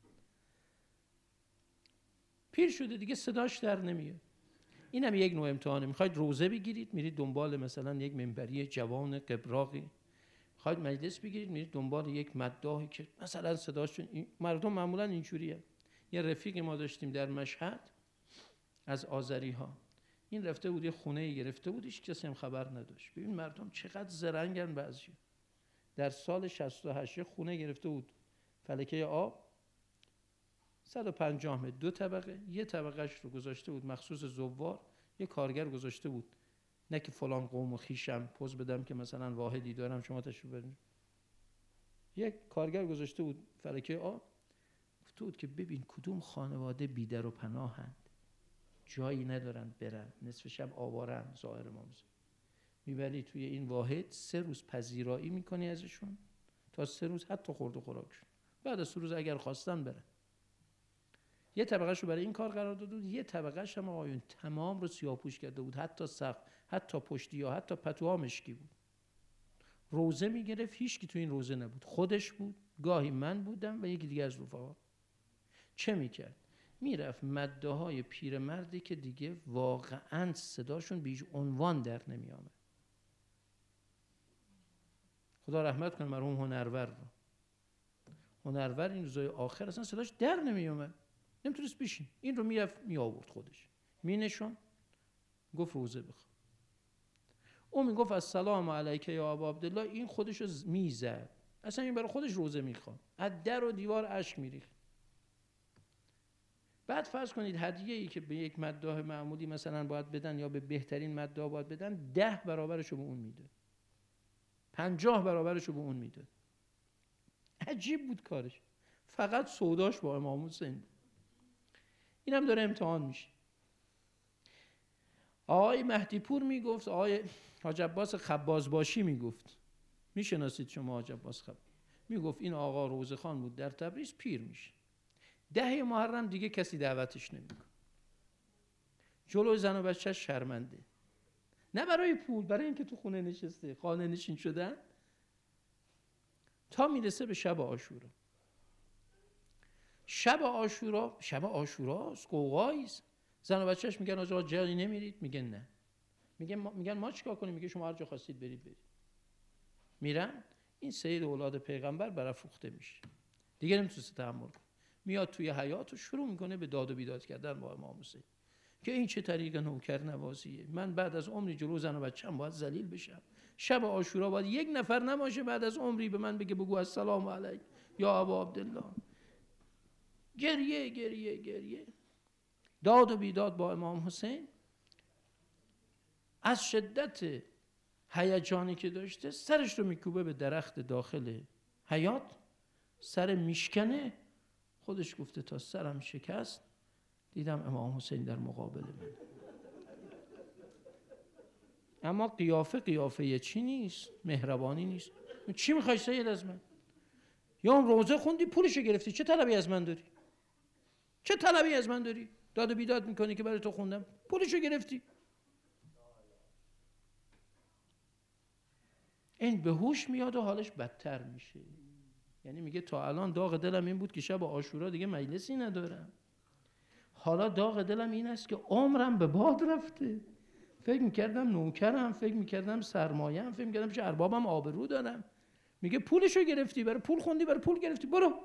پیر شده دیگه صداش در نمیاد. این هم یک نوع امتحانه. میخواید روزه بگیرید میرید دنبال مثلا یک منبری جوان قبراقی، میخواید مجلس بگیرید میرید دنبال یک مداحی که مثلا صداشون، مردم معمولا اینجوریه. یه رفیق ما داشتیم در مشهد از آذری ها، این رفته بود یه خونه گرفته بود، هیچ کسی هم خبر نداشت. ببین مردم چقدر زرنگن بعضی. در سال شصت و هشت خونه گرفته بود فلکه آب، صد و پنجاه متر، دو طبقه، یه طبقهش رو گذاشته بود مخصوص زوار، یه کارگر گذاشته بود، نه که فلان قوم و خیشم پوز بدم که مثلا واحدی دارم شما تشریف برید، یک کارگر گذاشته بود فلکه آب، گفته بود که ببین کدوم خانواده بیدر و پناهند، جایی ندارن برن، نصف شب آوارن، ظاهر مامزه، میبری توی این واحد، سه روز پذیرایی میکنی ازشون، تا سه روز حتی خورد و خوراکشون، بعد از سه روز اگر خواستن برن. یه طبقهش رو برای این کار قرار داده بود، یه طبقهش هم آقایون تمام رو سیاه‌پوش کرده بود، حتی سقف، حتی پشتی ها، حتی پتوها مشکی بود. روزه میگرفت، هیچ کی تو این روزه نبود، خودش بود، گاهی من بودم و یکی دیگه از رفقا. چه میکرد؟ میرفت مده های پیرمردی که دیگه واقعا صداشون بیش عنوان در نمیامد. خدا رحمت کنه مرحوم هنرور رو. هنرور این روزای آخر اصلا صداش در نمیامد، نمیتونست بشین، این رو میرفت میآورد خودش مینشون، گفت روزه بخوام. اون میگفت السلام علیک یا ابا عبدالله، این خودش رو میزد، اصلا این برای خودش روزه میخوام، از در و دیوار اشک میریخت. بعد فرض کنید هدیه ای که به یک مداح معمولی مثلا باید بدن یا به بهترین مداح باید بدن، ده برابرش رو به اون میداد، پنجاه برابرش رو به اون میداد. عجیب بود کارش، فقط سوداش با امام حسین بود. این هم داره امتحان میشه. آقای مهدی پور میگفت، آقای حاج عباس خبازباشی میگفت، میشناسید شما حاج عباس خب، میگفت این آقا روزخان بود در تبریز، پیر میشه، ده محرم دیگه کسی دعوتش نمیکنه، جلوی زن و بچه شرمنده، نه برای پول، برای اینکه تو خونه نشسته، خانه نشین شدن، تا میرسه به شب عاشورا. شب عاشورا، شب عاشوراست، قوقاییست، زن و بچهش میگن آقا جایی نمیرید؟ میگن نه. میگن ما میگن ما چیکار کنیم؟ میگه شما هر جا خواستید برید برید. میرن، این سید اولاد پیغمبر برافروخته میشه، دیگه نمیتونه تحمل کنه، میاد توی حیاط و شروع میکنه به داد و بیداد کردن با امام حسین که این چه طریق نوکر نوازیه، من بعد از عمری جلو زن و بچه‌ام باید ذلیل بشم، شب عاشورا باید یک نفر نباشه بعد از عمری به من بگه بگو السلام علیک یا ابا عبدالله. گریه گریه گریه. داد و بیداد با امام حسین، از شدت هیجانی که داشته سرش رو میکوبه به درخت داخل حیاط، سر میشکنه. خودش گفته تا سرم شکست دیدم امام حسین در مقابل من. اما قیافه قیافه چی نیست، مهربانی نیست. چی میخوای سید از من؟ یا اون روزه خوندی پولشو گرفتی، چه طلبی از من داری؟ چه طلبی از من داری؟ داد و بیداد میکنی که برای تو خوندم، پولشو گرفتی. این به هوش میاد و حالش بدتر میشه. یعنی میگه تا الان داغ دلم این بود که شب عاشورا دیگه مجلسی ندارم، حالا داغ دلم این است که عمرم به باد رفته. فکر میکردم نوکرم، فکر میکردم سرمایه‌ام، فکر میکردم چه اربابم آبرو دارم. میگه پولشو گرفتی، برای پول خوندی، برای پول گرفتی، برو.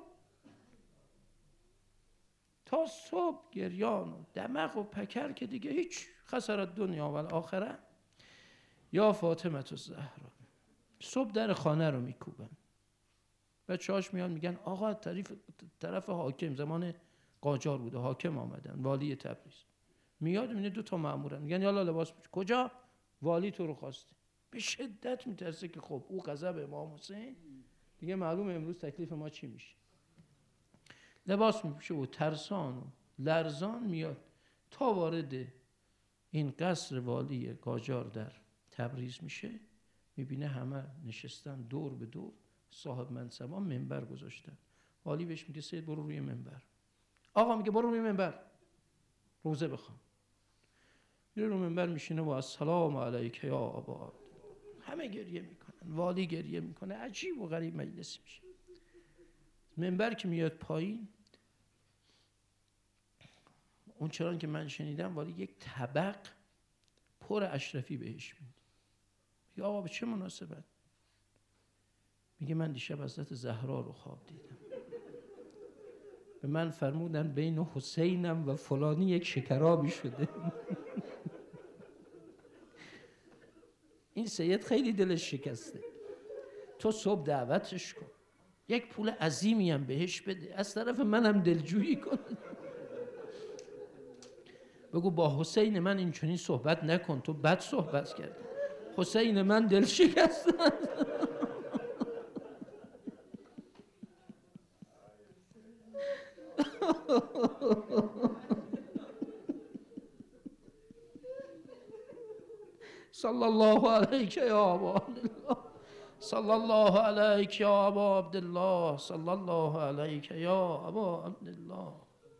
تا صبح گریان و دمق و پکر که دیگه هیچ، خسارت دنیا و آخره. یا فاطمه الزهرا. صبح در خانه رو میکوبن، بچه‌هاش میان میگن آقا طرف طرف حاکم، زمان قاجار بوده، حاکم آمدن، والی تبریز میاد، میبینه دو تا مامورن، میگن یالا لباس پوش. کجا؟ والی تو رو خواسته. به شدت میترسه که خب او غضب امام حسین دیگه معلومه امروز تکلیف ما چی میشه. لباس میپوشه و ترسان و لرزان میاد تا وارد این قصر والی قاجار در تبریز میشه. میبینه همه نشستن دور به دور، صاحب منصبان منبر گذاشتن. والی بهش میگه سید برو روی منبر. آقا میگه برو روی منبر روزه بخوان. میره رو منبر میشینه و السلام علیک یا ابا. همه گریه میکنن، والی گریه میکنه، عجیب و غریب مجلس میشه. منبر که میاد پایین، اون چرا که من شنیدم والی یک طبق پر اشرفی بهش میده. میگه آقا به چه مناسبت؟ میگه من دیشب حضرت زهرا رو خواب دیدم، به من فرمودن بین حسینم و فلانی یک شکرابی شده. این سید خیلی دلش شکسته، تو صبح دعوتش کن، یک پول عظیمی هم بهش بده، از طرف منم دلجویی کن، بگو با حسین من این چنین صحبت نکن، تو بد صحبت کردی، حسین من دل شکسته. صلی الله علیک یا ابا عبدالله، صلی الله علیک یا ابا عبدالله، صلی الله علیک یا ابا عبدالله.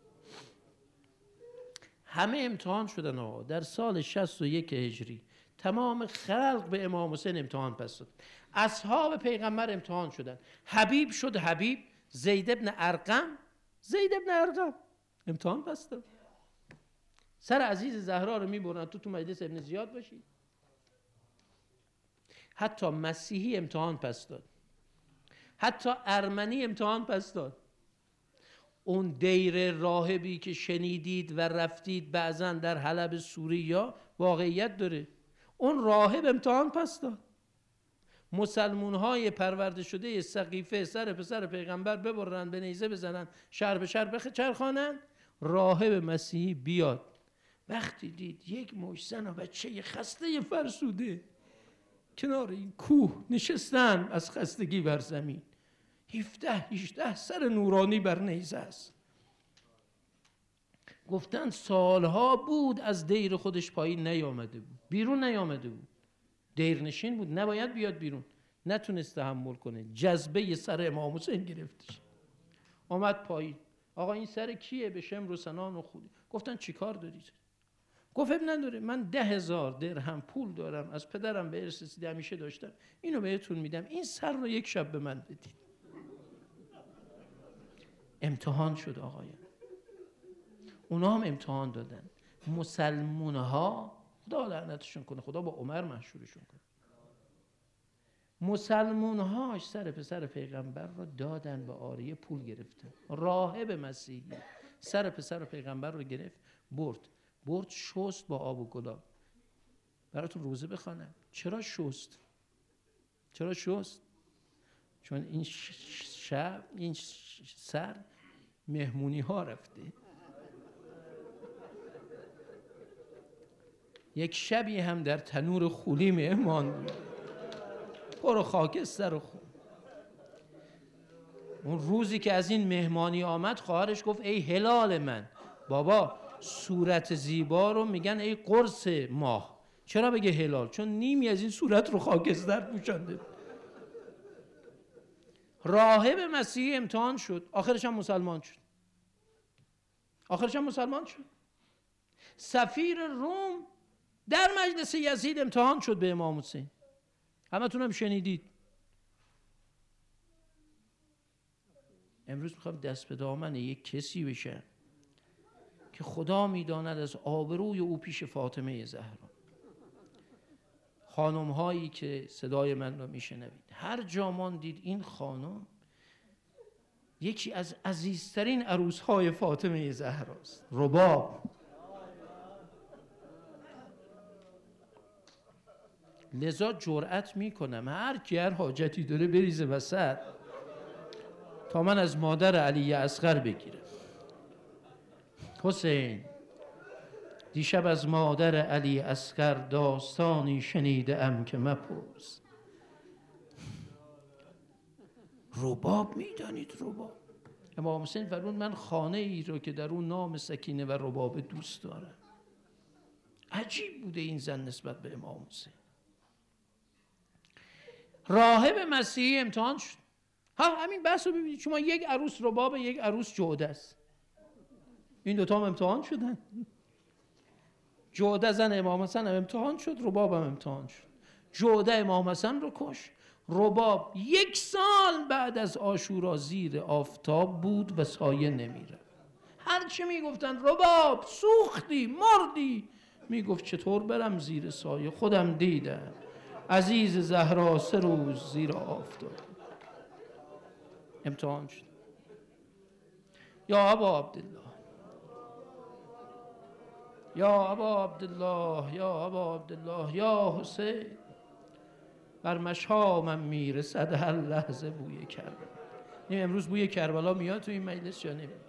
همه امتحان شدن آقا. در سال شصت و یک هجری تمام خلق به امام حسین امتحان پس داد. اصحاب پیغمبر امتحان شدن. حبیب شد حبیب، زید ابن ارقم، زید ابن ارقم امتحان پس داد. سر عزیز زهرا رو میبرن تو تو مجلس ابن زیاد باشی. حتی مسیحی امتحان پس داد، حتی ارمنی امتحان پس داد. اون دیر راهبی که شنیدید و رفتید بعضا در حلب سوریه واقعیت داره، اون راهب امتحان پس داد. مسلمون های پرورده شده سقیفه سر پسر پیغمبر ببرن، به نیزه بزنن، شهر به شهر بچرخانن، راهب مسیحی بیاد. وقتی دید یک موش زن و بچه خسته فرسوده کنار این کوه نشستن از خستگی بر زمین، هفده هجده سر نورانی بر نیزه است. گفتن سالها بود از دیر خودش پایین نیامده بود، بیرون نیامده بود، دیر نشین بود، نباید بیاد بیرون، نتونست تحمل کنه، جذبه سر امام حسین گرفتش، آمد پایین. آقا این سر کیه؟ به شمر و سنان و خودی. گفتن چی کار دارید؟ گفت اب نداره، من ده هزار درهم پول دارم، از پدرم به ارث رسیده، همیشه داشتم، اینو بهتون میدم، این سر رو یک شب به من بدید. امتحان شد آقایان، اونا هم امتحان دادن. مسلمون ها، خدا لعنتشون کنه، خدا با عمر محشورشون کنه، مسلمون هاش سر پسر پیغمبر رو دادن به عاریه، پول گرفتن. راهب مسیحی سر پسر پیغمبر رو گرفت، برد برد شست با آب و گلاب. براتون روزه بخوانم. چرا شست؟ چرا شست؟ چون این شب این سر مهمونی ها رفته. یک شبی هم در تنور خولی مهمان پر خاکستر و خون. اون روزی که از این مهمانی آمد خواهرش گفت ای هلال من، بابا صورت زیبا رو میگن ای قرص ماه، چرا بگه هلال؟ چون نیمی از این صورت رو خاکستر پوشانده. راهب مسیحی امتحان شد، آخرش هم مسلمان شد. آخرش هم مسلمان شد. سفیر روم در مجلس یزید امتحان شد به امام حسین. همتون هم شنیدید. امروز میخوام دست به دامن یک کسی بشم که خدا میداند از آبروی او پیش فاطمه زهرا. خانم هایی که صدای من رو میشنوید، هر جا ماندید این خانم یکی از عزیزترین عروس های فاطمه زهراست. رباب. لذا جرأت میکنم هر کی هر حاجتی داره بریزه وسط تا من از مادر علی اصغر بگیرم. حسین، دیشب از مادر علی اصغر داستانی شنیده ام که مپرس. رباب میدانید؟ رباب. امام حسین فرمود من خانه ای رو که در اون نام سکینه و رباب دوست دارم. عجیب بوده این زن نسبت به امام حسین. راهب مسیحی امتحان شد. ها همین بحث رو ببینید شما، یک عروس رباب، یک عروس جوده است. این دوتا هم امتحان شدن. جوده زن امام حسن هم امتحان شد، رباب هم امتحان شد. جوده امام حسن رو کش، رباب یک سال بعد از عاشورا زیر آفتاب بود و سایه نمیره. هر چی میگفتن رباب سوختی مردی، میگفت چطور برم زیر سایه، خودم دیدم عزیز زهرا سه روز زیر آفتاب. امتحان شد. یا ابا عبدالله، یا ابا عبدالله، یا ابا عبدالله، یا حسین، بر مشامم میرسد هر لحظه بوی کربلا. این امروز بوی کربلا میاد تو این مجلس یا نمیاد؟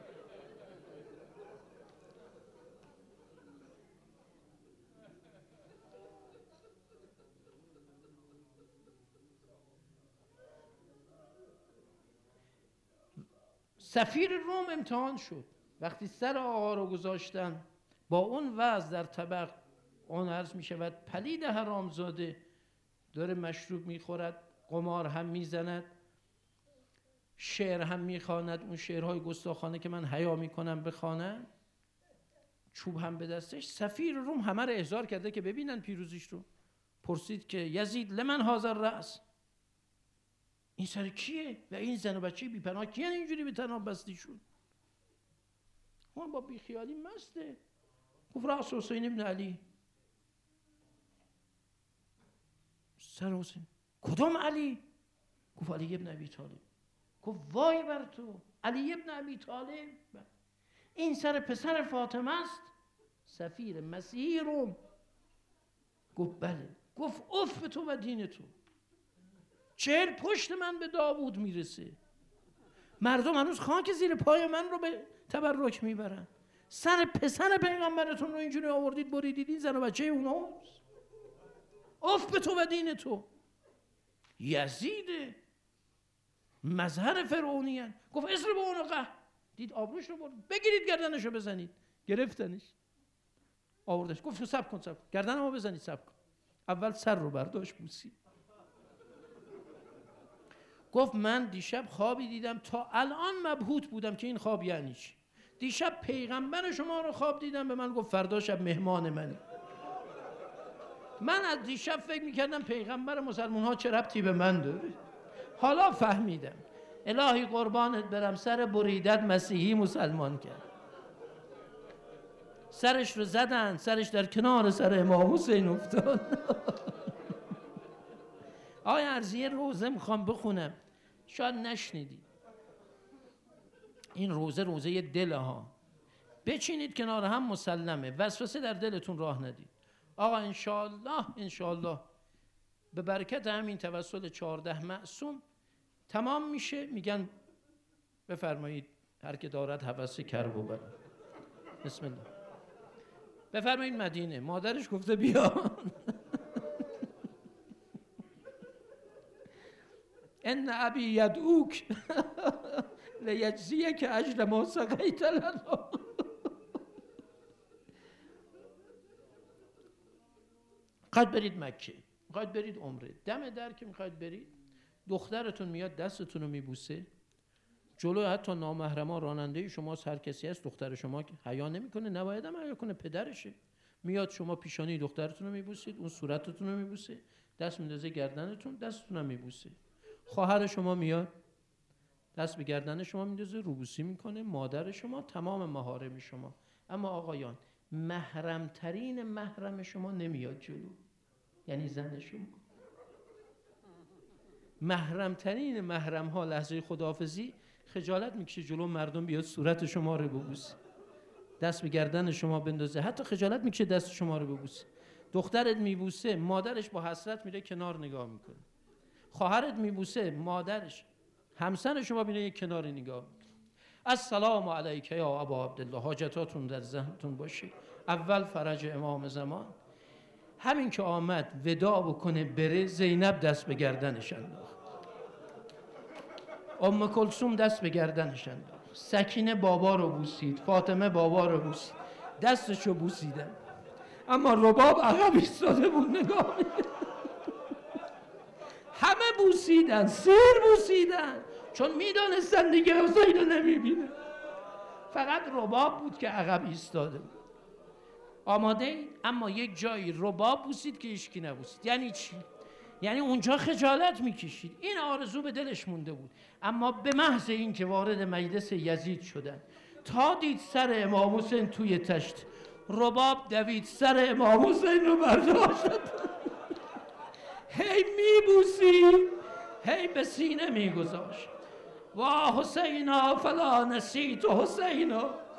سفیر روم امتحان شد. وقتی سر آقا رو گذاشتن با اون وضع در طبق، اون عرض می شود پلید حرامزاده، داره مشروب میخورد، قمار هم میزند، شعر هم میخواند، اون شعرهای گستاخانه که من حیا میکنم بخوانم، چوب هم به دستش. سفیر روم همه رو احضار کرده که ببینن پیروزیش رو. پرسید که یزید لمن حاضر رأس، این سر کیه؟ و این زن و بچه بی پناه کیه اینجوری به تناب بستی شد؟ اون با بیخیالی مسته. گفت رأس حسین ابن علی. سر حسین. کدام علی؟ گفت علی ابن ابی طالب. گفت وای بر تو، علی ابن ابی طالب این سر پسر فاطمه است؟ سفیر مسیحی روم. گفت بله. گفت اف به تو و دین تو، چهل پشت من به داوود میرسه، مردم هنوز خاک زیر پای من رو به تبرک میبرن، سر پسر پیغمبرتون رو اینجوری آوردید بریدید، این زن و بچه اوناست. اف به تو و دین تو. یزید مظهر فرعونیان. گفت اسر به عنقه. دید آبروش رو برد، بگیرید گردنش رو بزنید. گرفتنش آوردش. گفت صبر کن صبر کن، گردنمو بزنید صبر کن. اول سر رو برداشت بوسید. گفت من دیشب خوابی دیدم تا الان مبهوت بودم که این خواب یعنی چی. دیشب پیغمبر شما رو خواب دیدم، به من گفت فردا شب مهمان منی. من از دیشب فکر میکردم پیغمبر مسلمان ها چه ربطی به من داره، حالا فهمیدم. الهی قربانت برم، سر بریدت مسیحی مسلمان کرد. سرش رو زدن، سرش در کنار سر امام حسین افتاد. آقای عرضی روزه میخوام بخونم، شاید نشنیدید. این روزه روزه دل ها، بچینید کنار هم مسلمه، وسوسه در دلتون راه ندید. آقا انشاءالله انشاءالله به برکت همین توسل چهارده معصوم تمام میشه. میگن بفرمایید هر که دارد هوس کرب و بلا. بسم الله. بفرمایید مدینه. مادرش گفته بیا. ان ابی یدعوک لیجزیک اجر ما سقیت لنا. قد برید مکه، قد برید عمره، دم در که میخواید برید، دخترتون میاد دستتون رو میبوسه، جلو حتی نامحرما راننده شماست، هر کسی هست، دختر شما حیا نمیکنه، نباید هم حیا کنه، پدرشه. میاد شما پیشانی دخترتون رو میبوسید، اون صورتتون رو میبوسه، دست میندازه گردنتون، دستتون رو میبوسه. خواهر شما میاد دست به گردن شما میندازه، روبوسی میکنه، مادر شما، تمام محارم شما. اما آقایان، محرمترین محرم شما نمیاد جلو، یعنی زن شما. محرمترین محرم ها لحظه خداحافظی خجالت میکشه جلو مردم بیاد صورت شما رو ببوسه، دست به گردن شما بندازه، حتی خجالت میکشه دست شما رو ببوسه. دخترت میبوسه، مادرش با حسرت میره کنار نگاه میکنه. خواهرت میبوسه، مادرش، همسر شما میره یک کنار نگاه میکنه. السلام علیک یا ابا عبدالله. حاجتاتون در ذهنتون باشه. اول فرج امام زمان. همین که آمد وداع بکنه بره، زینب دست به گردنش انداخت، ام کلثوم دست به گردنش انداخت، سکینه بابا رو بوسید، فاطمه بابا رو بوسید، دستشو بوسیدن. اما رباب عقب ایستاده بود نگاه می‌کرد. همه بوسیدن، سیر بوسیدن، چون میدانستن دیگه حسین رو نمیبینه. فقط رباب بود که عقب ایستاده بود. آماده ای؟ اما یک جایی رباب بوسید که هیچکی نبوسید. یعنی چی؟ یعنی اونجا خجالت میکشید. این آرزو به دلش مونده بود. اما به محض این که وارد مجلس یزید شدن، تا دید سر امام حسین توی تشت، رباب دوید سر امام حسین رو برداشت، هی میبوسید، هی به سینه میگذاشت. وا حسینا فلا نسیت حسینا.